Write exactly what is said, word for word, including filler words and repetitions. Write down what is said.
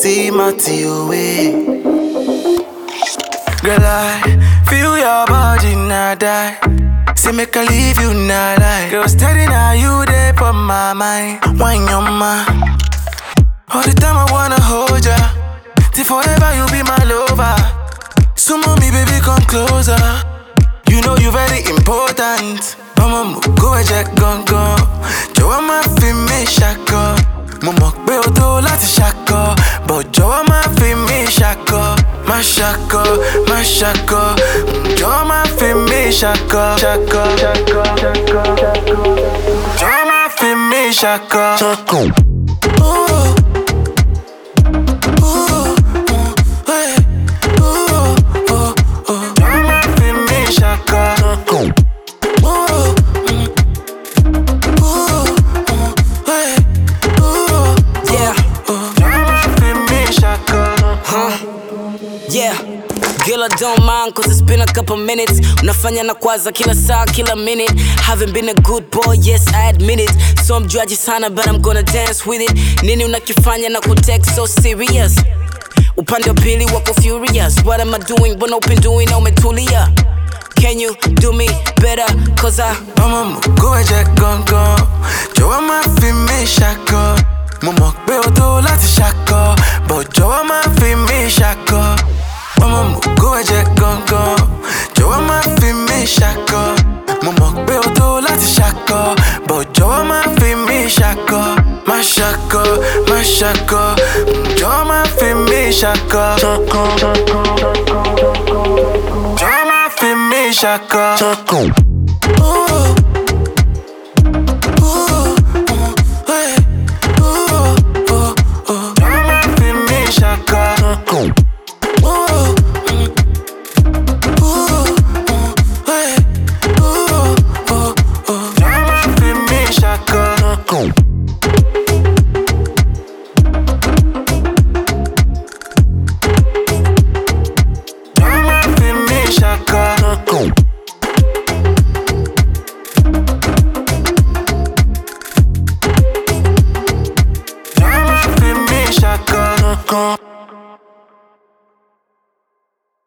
see Matty away. Girl, I feel your body now die. Say make I leave you now lie. Girl, steady now you there for my mind. Wine your man. All the time I wanna hold ya. Till forever you be my lover. So mommy baby come closer. You know you very important. Mama go and check gun gun. Jọ̀wọ́ má fi mí ṣakọ. Mo mọ̀ pé o tó láti ṣakọ, but jọ̀wọ́ má fi mí ṣakọ. Má ṣakọ, má ṣakọ. Jọ̀wọ́ má fi mí ṣakọ. Ṣakọ, ṣakọ, ṣakọ. Jọ̀wọ́ má fi mí ṣakọ. Ṣakọ. Ooh. Yeah, girl, I don't mind cause it's been a couple minutes. Unafanya na kwaza kila saa, kila minute. Haven't been a good boy, yes, I admit it. So I'm judgy sana, but I'm gonna dance with it. Nini unakifanya na kutext so serious. Upande wa pili wako furious. What am I doing, mbona upinduin na umetulia? Can you do me better, cause I Mama go and check gun gun. Jọ̀wọ́ má fi mí ṣakọ. Mo mọ̀ pé o tó láti ṣakọ, but jọ̀wọ́ má fi mí ṣakọ. Mama go and check gun gun. Jọ̀wọ́ má fi mí ṣakọ. Mo mọ̀ pé o tó láti ṣakọ, but jọ̀wọ́ má fi mí ṣakọ. Má ṣakọ, má ṣakọ. Jọ̀wọ́ má fi mí ṣakọ. Jọ̀wọ́ má fi mí ṣakọ.